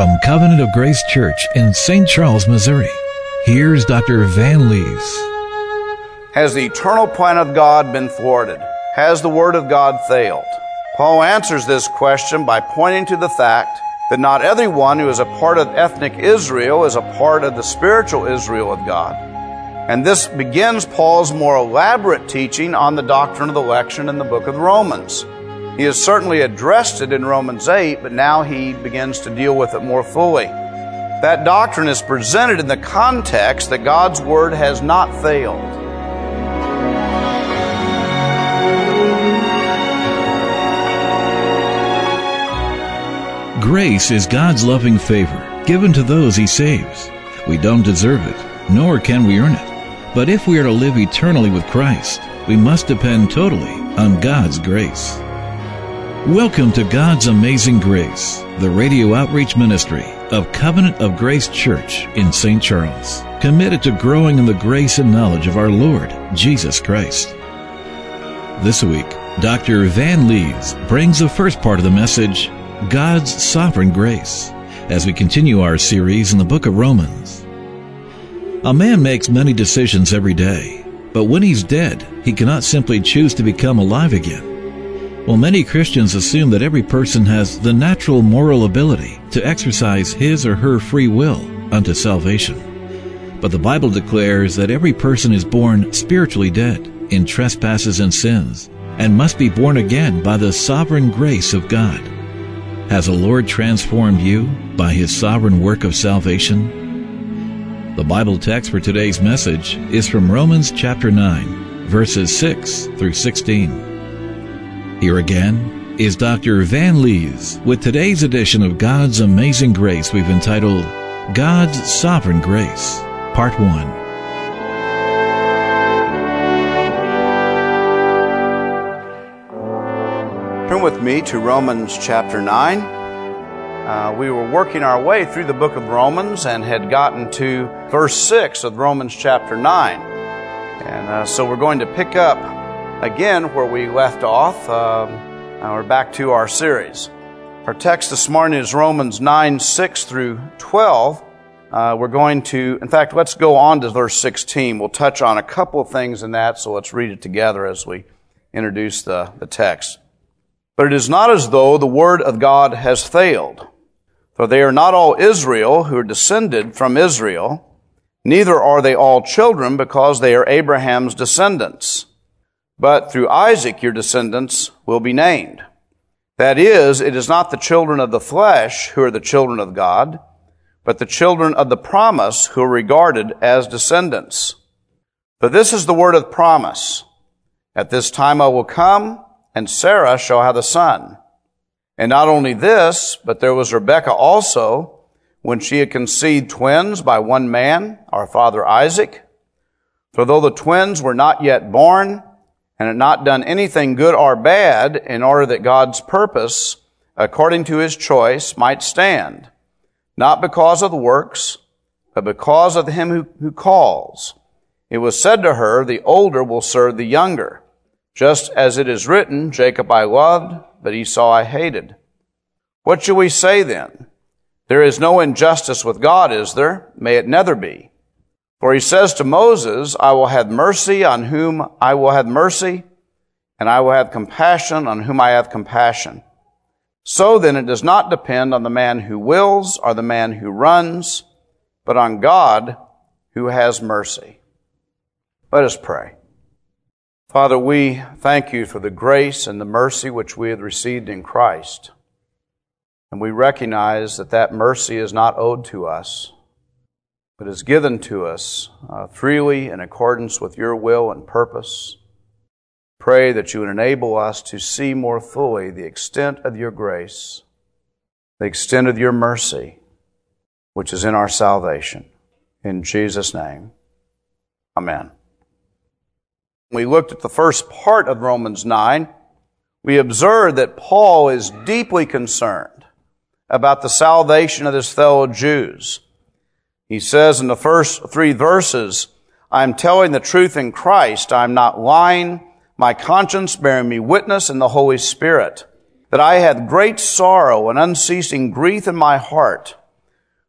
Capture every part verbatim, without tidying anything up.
From Covenant of Grace Church in Saint Charles, Missouri, here's Doctor Van Lees. Has the eternal plan of God been thwarted? Has the Word of God failed? Paul answers this question by pointing to the fact that not everyone who is a part of ethnic Israel is a part of the spiritual Israel of God. And this begins Paul's more elaborate teaching on the doctrine of election in the book of Romans. He has certainly addressed it in Romans eight, but now he begins to deal with it more fully. That doctrine is presented in the context that God's Word has not failed. Grace is God's loving favor given to those He saves. We don't deserve it, nor can we earn it. But if we are to live eternally with Christ, we must depend totally on God's grace. Welcome to God's Amazing Grace, the radio outreach ministry of Covenant of Grace Church in Saint Charles, committed to growing in the grace and knowledge of our Lord Jesus Christ. This week, Doctor Van Lees brings the first part of the message, God's Sovereign Grace, as we continue our series in the book of Romans. A man makes many decisions every day, but when he's dead, he cannot simply choose to become alive again. Well, many Christians assume that every person has the natural moral ability to exercise his or her free will unto salvation. But the Bible declares that every person is born spiritually dead in trespasses and sins, and must be born again by the sovereign grace of God. Has the Lord transformed you by His sovereign work of salvation? The Bible text for today's message is from Romans chapter nine, verses six through sixteen. Here again is Doctor Van Lees with today's edition of God's Amazing Grace we've entitled, God's Sovereign Grace, Part one. Turn with me to Romans chapter nine. Uh, we were working our way through the book of Romans and had gotten to verse six of Romans chapter nine. And uh, so we're going to pick up again where we left off. Um, uh, we're back to our series. Our text this morning is Romans nine, six through twelve. Uh, we're going to, in fact, let's go on to verse sixteen. We'll touch on a couple of things in that, so let's read it together as we introduce the, the text. But it is not as though the word of God has failed, for they are not all Israel who are descended from Israel, neither are they all children because they are Abraham's descendants. But through Isaac your descendants will be named. That is, it is not the children of the flesh who are the children of God, but the children of the promise who are regarded as descendants. For this is the word of promise. At this time I will come, and Sarah shall have a son. And not only this, but there was Rebekah also, when she had conceived twins by one man, our father Isaac. For though the twins were not yet born, and had not done anything good or bad, in order that God's purpose, according to His choice, might stand, not because of the works, but because of Him who, who calls. It was said to her, the older will serve the younger. Just as it is written, Jacob I loved, but Esau I hated. What shall we say then? There is no injustice with God, is there? May it never be. For He says to Moses, I will have mercy on whom I will have mercy, and I will have compassion on whom I have compassion. So then it does not depend on the man who wills or the man who runs, but on God who has mercy. Let us pray. Father, we thank You for the grace and the mercy which we have received in Christ. And we recognize that that mercy is not owed to us, but is given to us uh, freely in accordance with Your will and purpose. Pray that You would enable us to see more fully the extent of Your grace, the extent of Your mercy, which is in our salvation. In Jesus' name, amen. We looked at the first part of Romans nine. We observed that Paul is deeply concerned about the salvation of his fellow Jews. He says in the first three verses, I am telling the truth in Christ. I am not lying. My conscience bearing me witness in the Holy Spirit, that I had great sorrow and unceasing grief in my heart.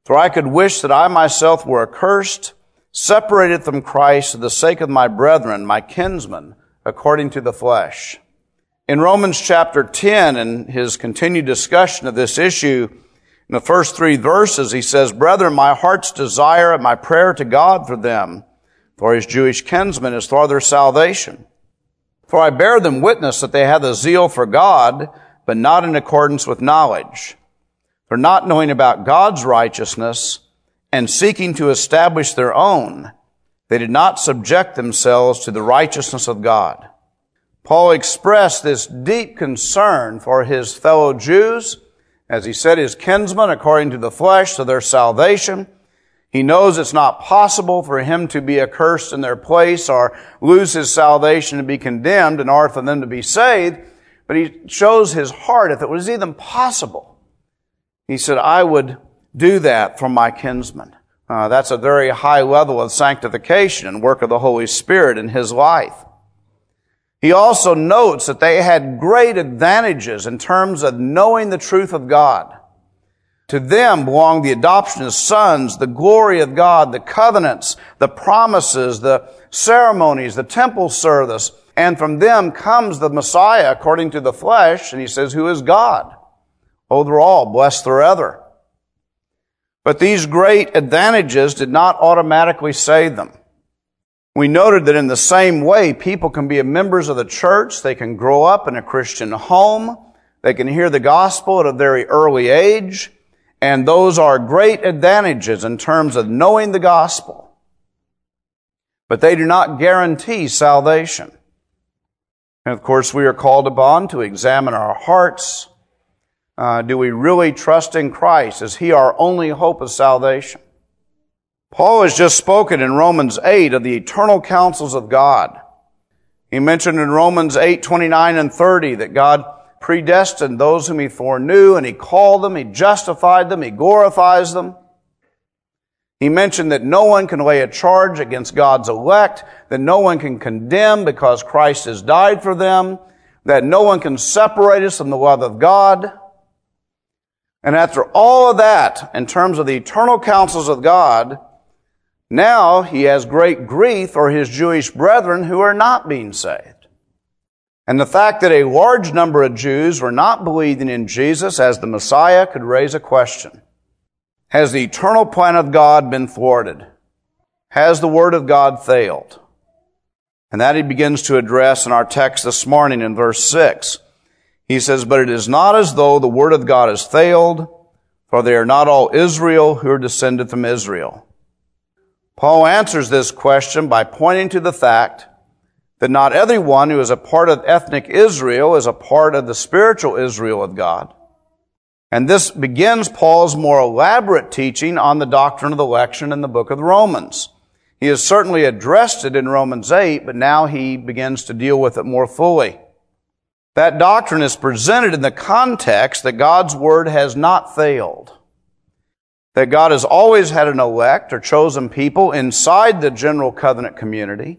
For I could wish that I myself were accursed, separated from Christ for the sake of my brethren, my kinsmen, according to the flesh. In Romans chapter ten, in his continued discussion of this issue, in the first three verses, he says, Brethren, my heart's desire and my prayer to God for them, for his Jewish kinsmen, is for their salvation. For I bear them witness that they have a zeal for God, but not in accordance with knowledge. For not knowing about God's righteousness and seeking to establish their own, they did not subject themselves to the righteousness of God. Paul expressed this deep concern for his fellow Jews, as he said, his kinsmen according to the flesh, to their salvation. He knows it's not possible for him to be accursed in their place or lose his salvation and be condemned in order for them to be saved. But he shows his heart, if it was even possible, he said, I would do that for my kinsmen. Uh, that's a very high level of sanctification and work of the Holy Spirit in his life. He also notes that they had great advantages in terms of knowing the truth of God. To them belonged the adoption as sons, the glory of God, the covenants, the promises, the ceremonies, the temple service. And from them comes the Messiah according to the flesh. And he says, who is God? Oh, they're all blessed forever. But these great advantages did not automatically save them. We noted that in the same way, people can be members of the church. They can grow up in a Christian home. They can hear the gospel at a very early age. And those are great advantages in terms of knowing the gospel. But they do not guarantee salvation. And of course, we are called upon to examine our hearts. Uh, do we really trust in Christ? Is He our only hope of salvation? Paul has just spoken in Romans eight of the eternal counsels of God. He mentioned in Romans eight, twenty-nine and thirty that God predestined those whom He foreknew, and He called them, He justified them, He glorifies them. He mentioned that no one can lay a charge against God's elect, that no one can condemn because Christ has died for them, that no one can separate us from the love of God. And after all of that, in terms of the eternal counsels of God, now he has great grief for his Jewish brethren who are not being saved. And the fact that a large number of Jews were not believing in Jesus as the Messiah could raise a question. Has the eternal plan of God been thwarted? Has the Word of God failed? And that he begins to address in our text this morning in verse six. He says, But it is not as though the Word of God has failed, for they are not all Israel who are descended from Israel. Paul answers this question by pointing to the fact that not everyone who is a part of ethnic Israel is a part of the spiritual Israel of God. And this begins Paul's more elaborate teaching on the doctrine of election in the book of Romans. He has certainly addressed it in Romans eight, but now he begins to deal with it more fully. That doctrine is presented in the context that God's Word has not failed. That God has always had an elect or chosen people inside the general covenant community.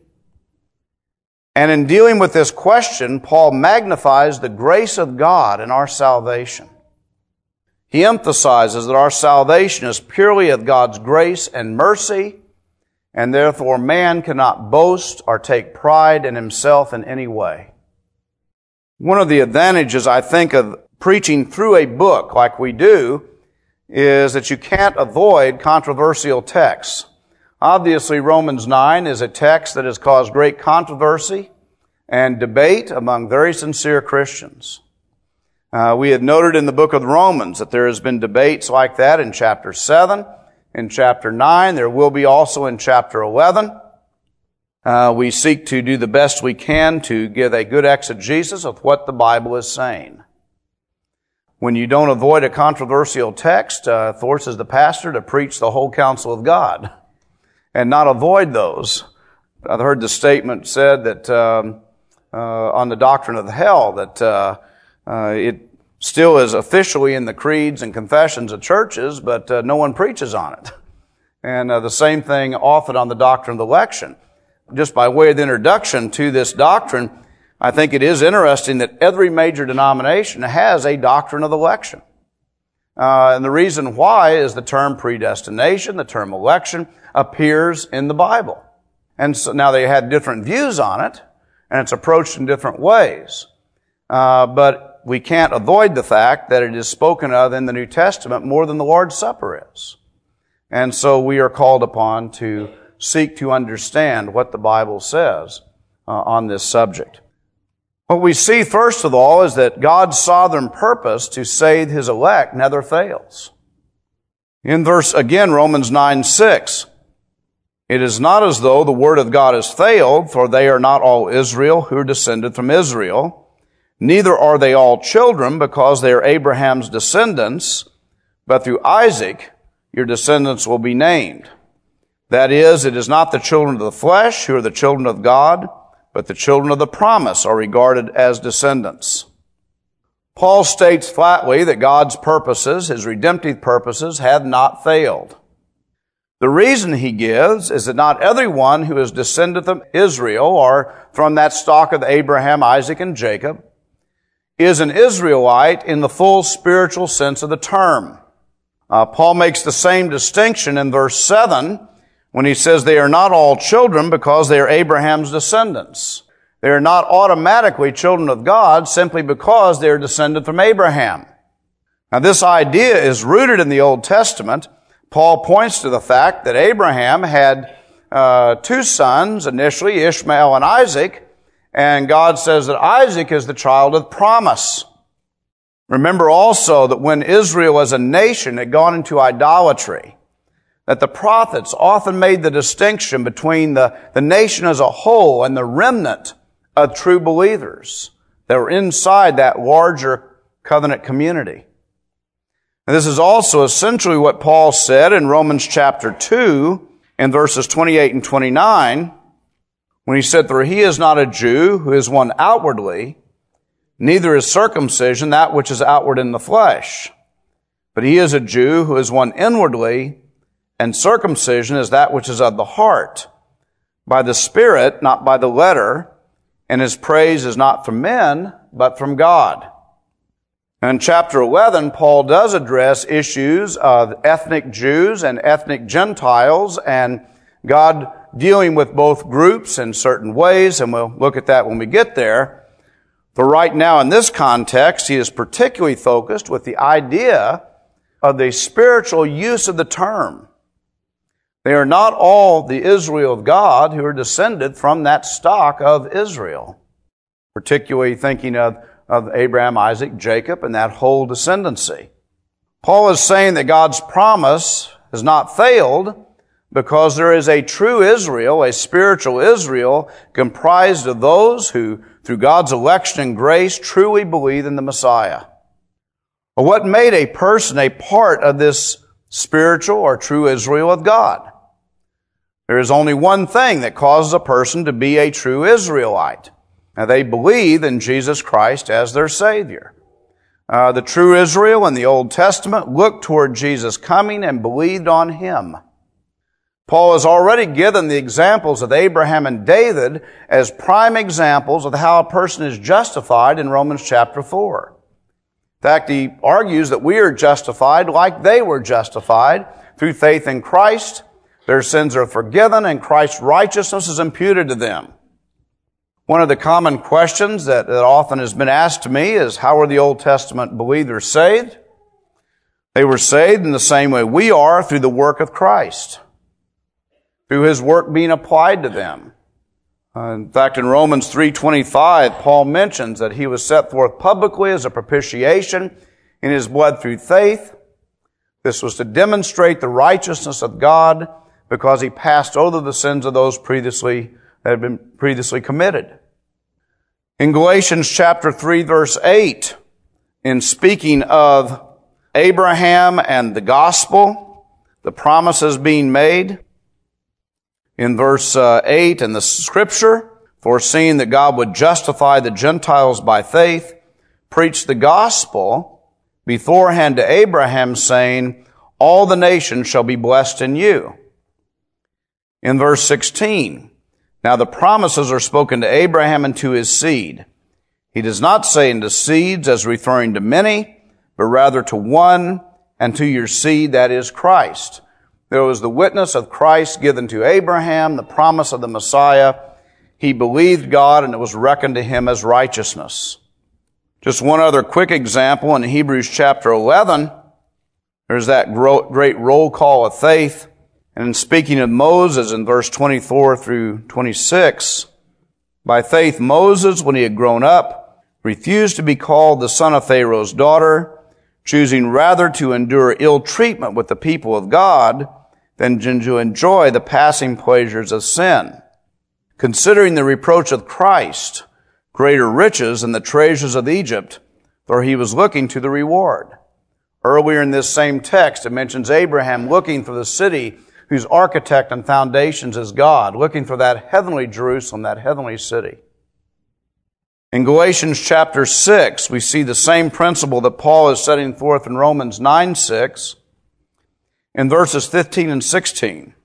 And in dealing with this question, Paul magnifies the grace of God in our salvation. He emphasizes that our salvation is purely of God's grace and mercy, and therefore man cannot boast or take pride in himself in any way. One of the advantages, I think, of preaching through a book like we do is that you can't avoid controversial texts. Obviously, Romans nine is a text that has caused great controversy and debate among very sincere Christians. Uh, we had noted in the book of Romans that there has been debates like that in chapter seven, in chapter nine. There will be also in chapter eleven. Uh, we seek to do the best we can to give a good exegesis of what the Bible is saying. When you don't avoid a controversial text, uh, it forces the pastor to preach the whole counsel of God and not avoid those. I've heard the statement said that um, uh, on the doctrine of hell that uh, uh, it still is officially in the creeds and confessions of churches, but uh, no one preaches on it. And uh, the same thing often on the doctrine of election. Just by way of the introduction to this doctrine, I think it is interesting that every major denomination has a doctrine of election. Uh, and the reason why is the term predestination, the term election, appears in the Bible. And so now they had different views on it, and it's approached in different ways. Uh, but we can't avoid the fact that it is spoken of in the New Testament more than the Lord's Supper is. And so we are called upon to seek to understand what the Bible says uh, on this subject. What we see, first of all, is that God's sovereign purpose to save His elect never fails. In verse, again, Romans nine six, it is not as though the word of God has failed, for they are not all Israel who are descended from Israel. Neither are they all children, because they are Abraham's descendants, but through Isaac your descendants will be named. That is, it is not the children of the flesh who are the children of God, but the children of the promise are regarded as descendants. Paul states flatly that God's purposes, His redemptive purposes, have not failed. The reason he gives is that not everyone who is descended from Israel, or from that stock of Abraham, Isaac, and Jacob, is an Israelite in the full spiritual sense of the term. Uh, Paul makes the same distinction in verse seven, when he says they are not all children because they are Abraham's descendants. They are not automatically children of God simply because they are descended from Abraham. Now, this idea is rooted in the Old Testament. Paul points to the fact that Abraham had uh, two sons, initially Ishmael and Isaac, and God says that Isaac is the child of promise. Remember also that when Israel as a nation had gone into idolatry, that the prophets often made the distinction between the, the nation as a whole and the remnant of true believers that were inside that larger covenant community. And this is also essentially what Paul said in Romans chapter two, in verses twenty-eight and twenty-nine, when he said, "For he is not a Jew who is one outwardly, neither is circumcision that which is outward in the flesh, but he is a Jew who is one inwardly, and circumcision is that which is of the heart, by the Spirit, not by the letter, and his praise is not from men, but from God." In chapter eleven, Paul does address issues of ethnic Jews and ethnic Gentiles, and God dealing with both groups in certain ways, and we'll look at that when we get there. But right now, in this context, he is particularly focused with the idea of the spiritual use of the term. They are not all the Israel of God who are descended from that stock of Israel, particularly thinking of, of Abraham, Isaac, Jacob, and that whole descendancy. Paul is saying that God's promise has not failed because there is a true Israel, a spiritual Israel, comprised of those who, through God's election and grace, truly believe in the Messiah. But what made a person a part of this spiritual or true Israel of God? There is only one thing that causes a person to be a true Israelite. Now, they believe in Jesus Christ as their Savior. Uh, the true Israel in the Old Testament looked toward Jesus' coming and believed on Him. Paul has already given the examples of Abraham and David as prime examples of how a person is justified in Romans chapter four. In fact, he argues that we are justified like they were justified through faith in Christ. Their sins are forgiven and Christ's righteousness is imputed to them. One of the common questions that, that often has been asked to me is, how were the Old Testament believers saved? They were saved in the same way we are, through the work of Christ, through His work being applied to them. Uh, in fact, in Romans three twenty-five, Paul mentions that He was set forth publicly as a propitiation in His blood through faith. This was to demonstrate the righteousness of God because He passed over the sins of those previously that had been previously committed. In Galatians chapter three, verse eight, in speaking of Abraham and the gospel, the promises being made, in verse uh, eight in the scripture, foreseeing that God would justify the Gentiles by faith, preached the gospel beforehand to Abraham, saying, "All the nations shall be blessed in you." In verse sixteen, "Now the promises are spoken to Abraham and to his seed." He does not say into seeds as referring to many, but rather to one, and to your seed, that is Christ. There was the witness of Christ given to Abraham, the promise of the Messiah. He believed God, and it was reckoned to him as righteousness. Just one other quick example in Hebrews chapter eleven. There's that great roll call of faith. And in speaking of Moses in verse twenty-four through twenty-six, by faith Moses, when he had grown up, refused to be called the son of Pharaoh's daughter, choosing rather to endure ill treatment with the people of God than to enjoy the passing pleasures of sin, considering the reproach of Christ greater riches than the treasures of Egypt, for he was looking to the reward. Earlier in this same text, it mentions Abraham looking for the city whose architect and foundations is God, looking for that heavenly Jerusalem, that heavenly city. In Galatians chapter six, we see the same principle that Paul is setting forth in Romans nine six, in verses fifteen and sixteen.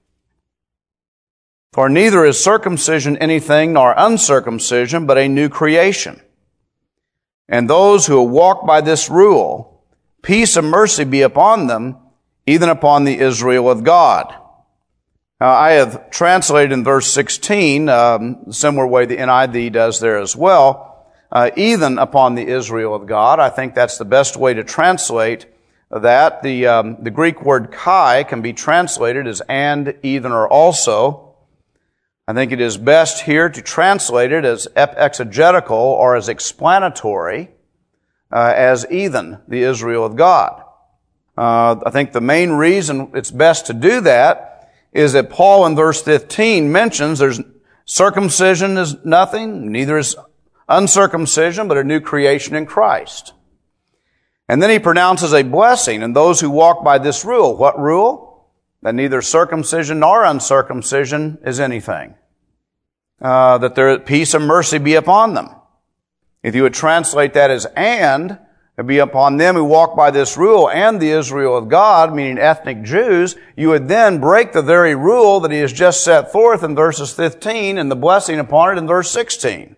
For neither is circumcision anything nor uncircumcision, but a new creation. And those who walk by this rule, peace and mercy be upon them, even upon the Israel of God. Now, I have translated in verse sixteen, um, the similar way the N I V does there as well, uh, even upon the Israel of God. I think that's the best way to translate that. The, um, the Greek word kai can be translated as and, even, or also. I think it is best here to translate it as exegetical or as explanatory, uh, as even the Israel of God. Uh, I think the main reason it's best to do that is that Paul in verse fifteen mentions there's circumcision is nothing, neither is uncircumcision, but a new creation in Christ. And then he pronounces a blessing in those who walk by this rule. What rule? That neither circumcision nor uncircumcision is anything. Uh, that there peace and mercy be upon them. If you would translate that as and, it be upon them who walk by this rule and the Israel of God, meaning ethnic Jews, you would then break the very rule that he has just set forth in verses fifteen and the blessing upon it in verse sixteen.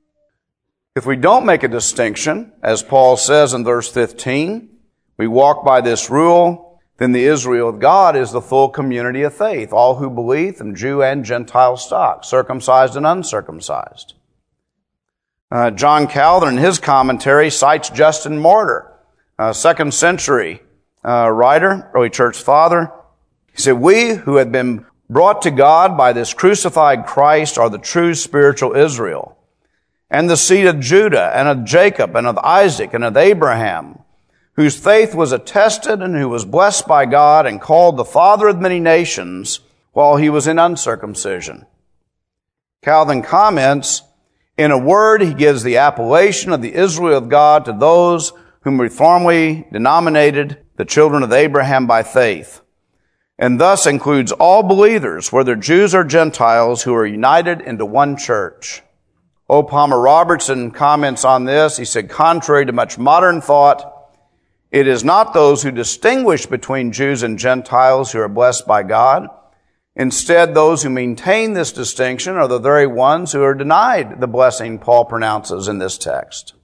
If we don't make a distinction, as Paul says in verse fifteen, we walk by this rule, then the Israel of God is the full community of faith, all who believe, from Jew and Gentile stock, circumcised and uncircumcised. Uh, John Calvin, in his commentary, cites Justin Martyr, a second century uh, writer, early church father. He said, "We who have been brought to God by this crucified Christ are the true spiritual Israel, and the seed of Judah, and of Jacob, and of Isaac, and of Abraham, whose faith was attested, and who was blessed by God, and called the father of many nations, while he was in uncircumcision." Calvin comments, "In a word, he gives the appellation of the Israel of God to those whom we formerly denominated the children of Abraham by faith, and thus includes all believers, whether Jews or Gentiles, who are united into one church." O. Palmer Robertson comments on this. He said, "Contrary to much modern thought, it is not those who distinguish between Jews and Gentiles who are blessed by God. Instead, those who maintain this distinction are the very ones who are denied the blessing Paul pronounces in this text."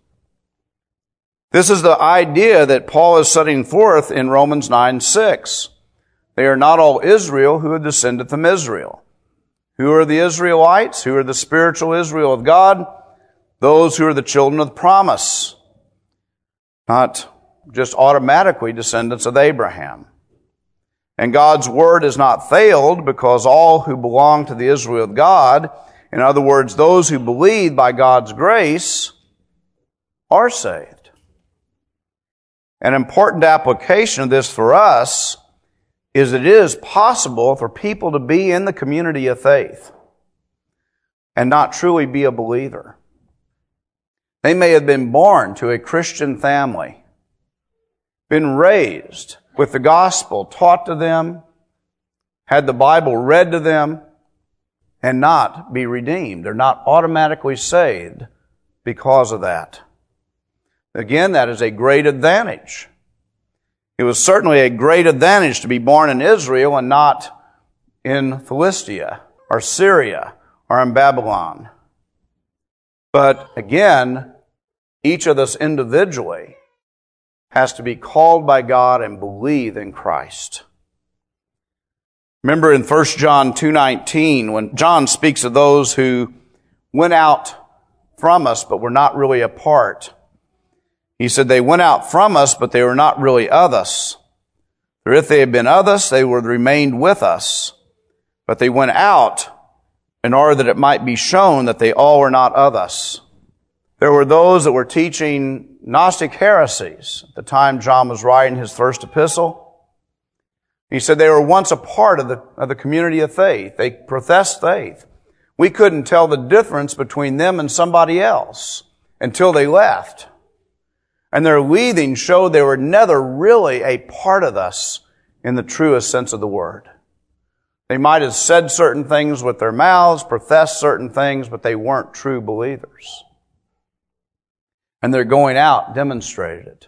This is the idea that Paul is setting forth in Romans nine six. They are not all Israel who are descended from Israel. Who are the Israelites? Who are the spiritual Israel of God? Those who are the children of the promise, not just automatically descendants of Abraham. And God's word has not failed, because all who belong to the Israel of God, in other words, those who believe by God's grace, are saved. An important application of this for us is that it is possible for people to be in the community of faith and not truly be a believer. They may have been born to a Christian family, been raised with the gospel taught to them, had the Bible read to them, and not be redeemed. They're not automatically saved because of that. Again, that is a great advantage. It was certainly a great advantage to be born in Israel and not in Philistia or Syria or in Babylon. But again, each of us individually has to be called by God and believe in Christ. Remember in First John two nineteen, when John speaks of those who went out from us but were not really a part, he said they went out from us but they were not really of us. For if they had been of us, they would have remained with us. But they went out in order that it might be shown that they all were not of us. There were those that were teaching Gnostic heresies at the time John was writing his first epistle. He said they were once a part of the, of the community of faith. They professed faith. We couldn't tell the difference between them and somebody else until they left. And their leaving showed they were never really a part of us in the truest sense of the word. They might have said certain things with their mouths, professed certain things, but they weren't true believers. And their going out demonstrated it.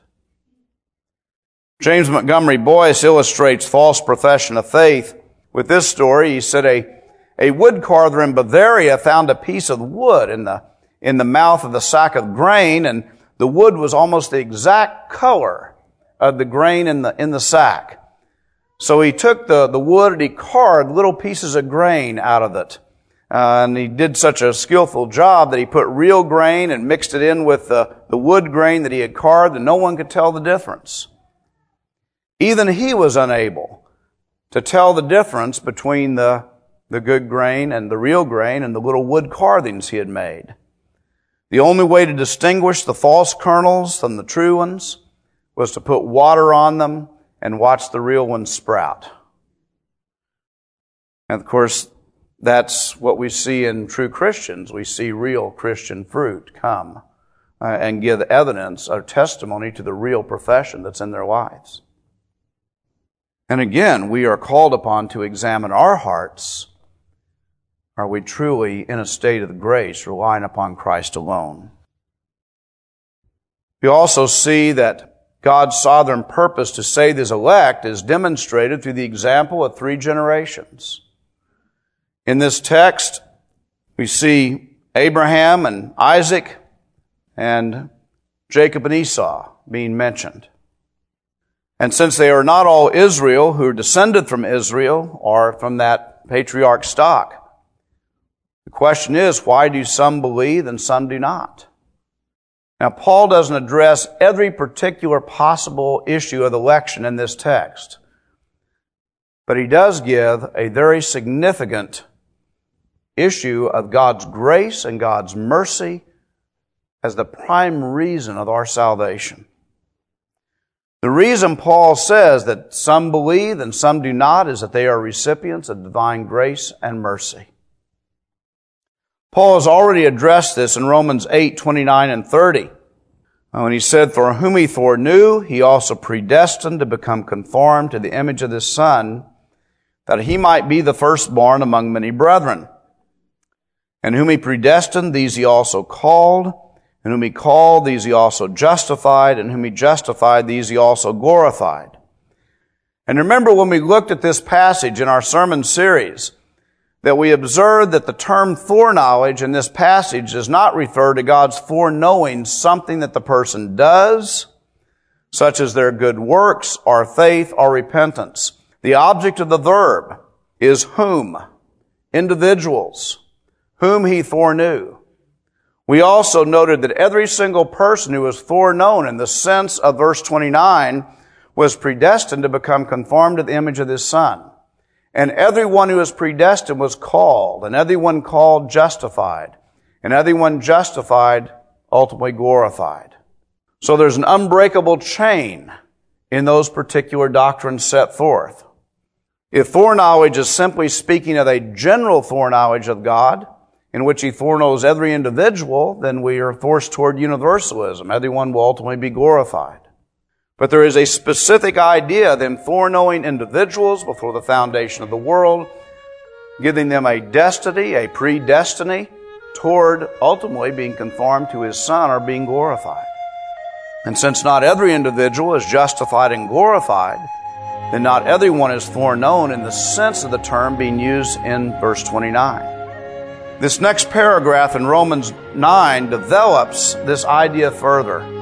James Montgomery Boyce illustrates false profession of faith with this story. He said a, a wood carver in Bavaria found a piece of wood in the, in the mouth of the sack of grain, and the wood was almost the exact color of the grain in the, in the sack. So he took the, the wood and he carved little pieces of grain out of it. Uh, and he did such a skillful job that he put real grain and mixed it in with the, the wood grain that he had carved, and no one could tell the difference. Even he was unable to tell the difference between the, the good grain and the real grain and the little wood carvings he had made. The only way to distinguish the false kernels from the true ones was to put water on them and watch the real ones sprout. And of course, that's what we see in true Christians. We see real Christian fruit come uh, and give evidence or testimony to the real profession that's in their lives. And again, we are called upon to examine our hearts. Are we truly in a state of grace, relying upon Christ alone? We also see that God's sovereign purpose to save His elect is demonstrated through the example of three generations. In this text, we see Abraham and Isaac and Jacob and Esau being mentioned. And since they are not all Israel who are descended from Israel or from that patriarch stock, the question is, why do some believe and some do not? Now, Paul doesn't address every particular possible issue of election in this text, but he does give a very significant issue of God's grace and God's mercy as the prime reason of our salvation. The reason Paul says that some believe and some do not is that they are recipients of divine grace and mercy. Paul has already addressed this in Romans eight, twenty-nine and thirty. When he said, "For whom he foreknew, he also predestined to become conformed to the image of his Son, that he might be the firstborn among many brethren. And whom he predestined, these he also called. And whom he called, these he also justified. And whom he justified, these he also glorified." And remember when we looked at this passage in our sermon series, that we observed that the term foreknowledge in this passage does not refer to God's foreknowing something that the person does, such as their good works or faith or repentance. The object of the verb is whom, individuals, whom he foreknew. We also noted that every single person who was foreknown in the sense of verse twenty-nine was predestined to become conformed to the image of his Son. And everyone who was predestined was called, and everyone called justified, and everyone justified ultimately glorified. So there's an unbreakable chain in those particular doctrines set forth. If foreknowledge is simply speaking of a general foreknowledge of God, in which He foreknows every individual, then we are forced toward universalism. Everyone will ultimately be glorified. But there is a specific idea of Him foreknowing individuals before the foundation of the world, giving them a destiny, a predestiny, toward ultimately being conformed to His Son or being glorified. And since not every individual is justified and glorified, then not everyone is foreknown in the sense of the term being used in verse twenty-nine. This next paragraph in Romans nine develops this idea further.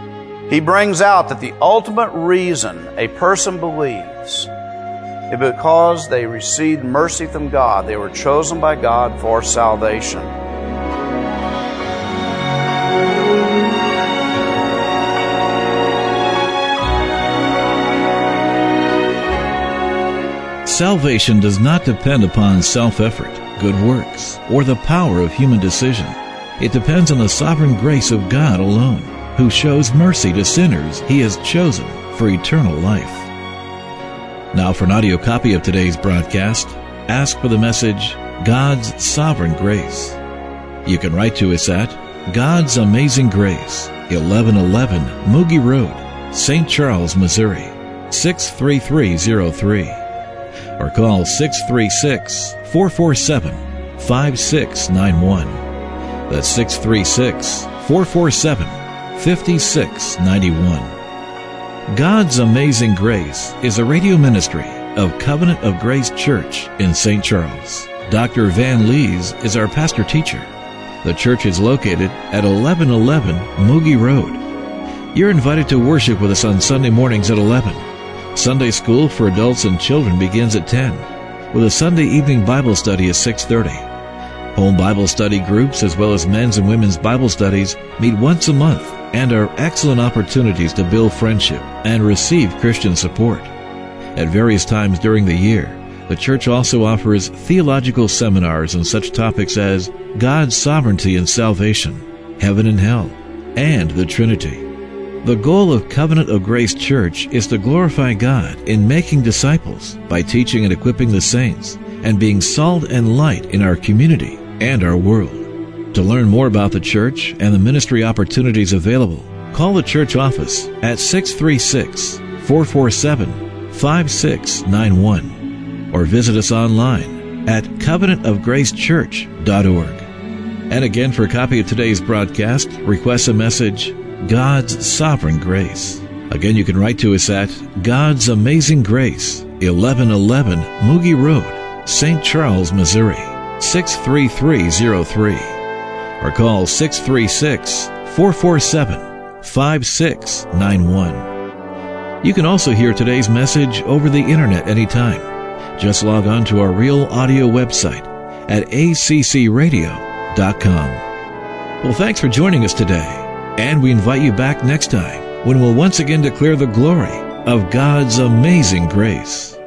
He brings out that the ultimate reason a person believes is because they received mercy from God. They were chosen by God for salvation. Salvation does not depend upon self-effort, good works, or the power of human decision. It depends on the sovereign grace of God alone, who shows mercy to sinners He has chosen for eternal life. Now for an audio copy of today's broadcast, ask for the message, God's Sovereign Grace. You can write to us at God's Amazing Grace, eleven eleven Moogie Road, Saint Charles, Missouri, six three three zero three. Or call six three six, four four seven, five six nine one. That's six three six, four four seven, five six nine one. God's Amazing Grace is a radio ministry of Covenant of Grace Church in Saint Charles. Doctor Van Lees is our pastor-teacher. The church is located at eleven eleven Moogie Road. You're invited to worship with us on Sunday mornings at eleven. Sunday school for adults and children begins at ten, with a Sunday evening Bible study at six thirty. Home Bible study groups as well as men's and women's Bible studies meet once a month and are excellent opportunities to build friendship and receive Christian support. At various times during the year, the church also offers theological seminars on such topics as God's sovereignty and salvation, heaven and hell, and the Trinity. The goal of Covenant of Grace Church is to glorify God in making disciples by teaching and equipping the saints and being salt and light in our community and our world. To learn more about the church and the ministry opportunities available, call the church office at six three six, four four seven, five six nine one or visit us online at covenant of grace church dot org. And again, for a copy of today's broadcast, request a message, God's Sovereign Grace. Again, you can write to us at God's Amazing Grace, eleven eleven Moogie Road, Saint Charles, Missouri, six three three zero three. Or call six three six, four four seven, five six nine one. You can also hear today's message over the internet anytime. Just log on to our Real Audio website at a c c radio dot com. Well, thanks for joining us today. And we invite you back next time when we'll once again declare the glory of God's amazing grace.